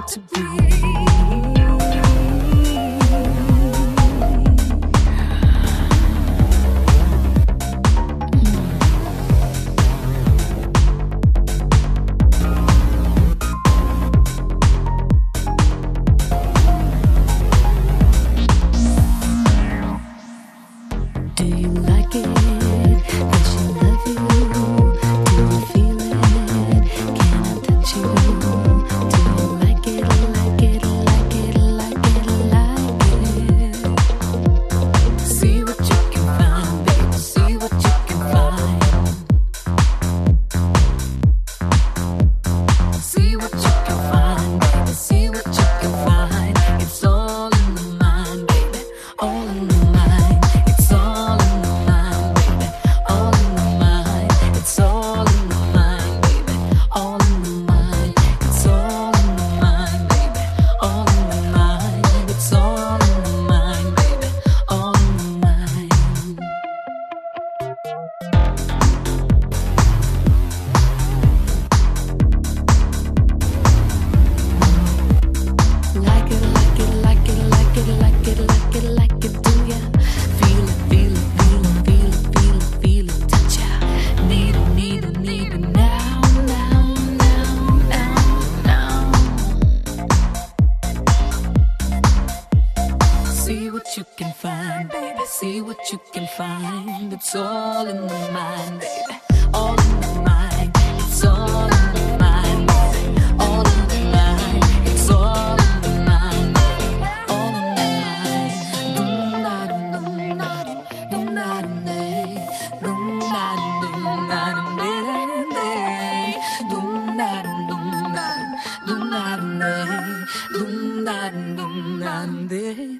want to be. Do you like it? Does she love you? Do you feel it? Can I touch you? Do you like it? Like it? Like it? Like it? Like it? See what you can find, baby. See what you can find. See what you can find, baby. See what you can find. It's all in the mind, baby. All in the mind. It's all in the mind, baby. All in the mind. It's all in the mind, baby. All in the mind. It's all in the mind, baby. All in the mind. It's all in the mind, baby. All in the mind. Like it, like it, like it, like it, like it, like it, like it, do ya? Feel it, feel it, feel it, feel it, feel it, feel it, touch ya. Need it, need it, need it now, now, now, now, now. See what you can find, baby. See what you can find. It's all in the mind, baby. All in the mind. It's all in the mind, baby. All in the mind. It's all in the mind, baby. All in the mind. Dum